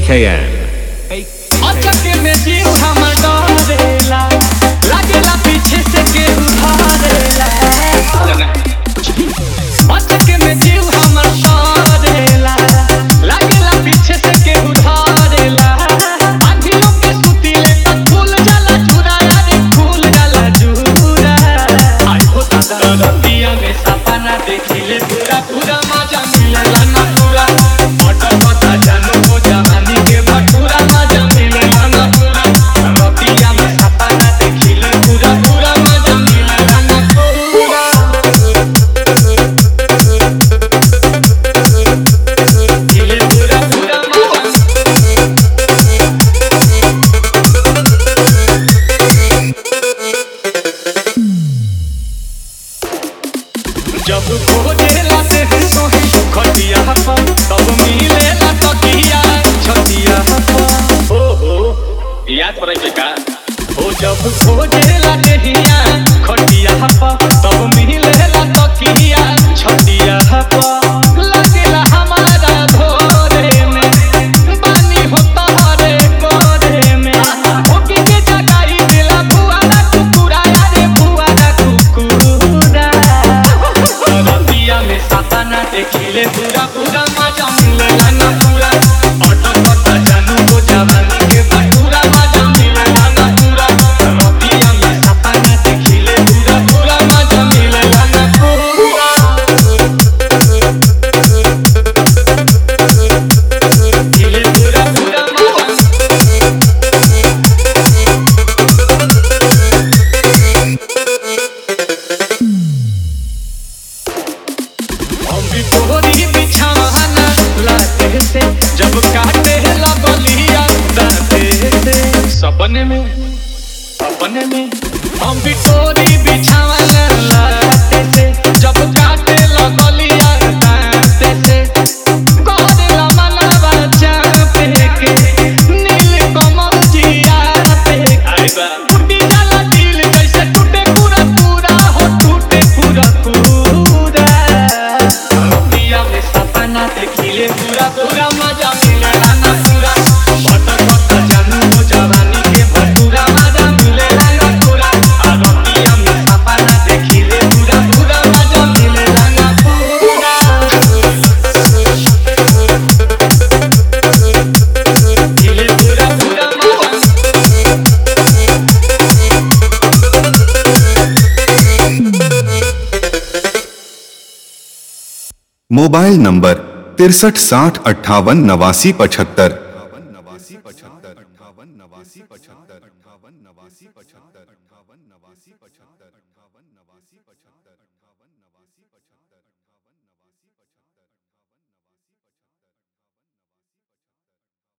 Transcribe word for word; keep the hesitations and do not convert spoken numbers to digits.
K N. अचके में जीव हमर डरेला, लागेला पीछे से केहू धरेला। अचके में जीव हमर डरेला, लागेला पीछे से केहू धरेला। आँधियों के सुतीले तक फूल जाला चूरा, यारे फूल जाला चूरा। आई हो दादा रतिया में सपना देखिले पूरा पूरा मजा मिलेला ना पूरा। मटर पता जानू हो जवानी के भटूरा मजा मिलेला ना पूरा। रतिया में सपना देखिले पूरा पूरा मजा मिलेला ना पूरा। दिले पूरा पूरा मजा। जब खोजेला से सोही खटिया पर, तब मिलेला तकिया छतिया पर। ओ हो याद पड़े के का ओ जब खोजेला देहिया खटिया पर, तब मिलेला तकिया छतिया पर। लगेला हमारा धोरे में बानी होता हरे कोरे में। ओके के जगाई दिला बुआरा कुकुरा, यारे बुआरा कुकुरा। रतिया में सपना देखिले पूरा पूरा मजा मिलेला ना पूरा। ऑटो पता जानू हो जवानी के भटूरा मजा मिलेला ना पूरा। रतिया में सपना देखिले पूरा पूरा मजा मिलेला ना पूरा। दिले पूरा पूरा मजा। हम भी तोहरी बिछाना लाते से, जब काटे लगलिया दाते से। सपने में अपने में हम भी तोहरी बिछाना लाते से, जब काटे लगलिया दाते से। कहदेला मनवा चापे के, नील कमल जिया पे के। टूटी जाला दिल जैसे टूटे पूरा पूरा हो, टूटे पूरा पूरा। रतिया में सपना देखिले पूरा पूरा मजा मिलेला ना पूरा। बटर पता जानू हो जवानी के भटूरा मजा मिलेला ना पूरा। रतिया में सपना देखिले पूरा पूरा मजा मिलेला ना पूरा। दिले पूरा पूरा मजा। मोबाइल नंबर तिरसठ साठ अट्ठावन नवासी पचहत्तर। नवासी पचहत्तर अट्ठावन नवासी पचहत्तर अट्ठावन नवासी पचहत्तर अट्ठावन नवासी पचहत्तर अट्ठावन नवासी पचहत्तर अट्ठावन नवासी पचहत्तर।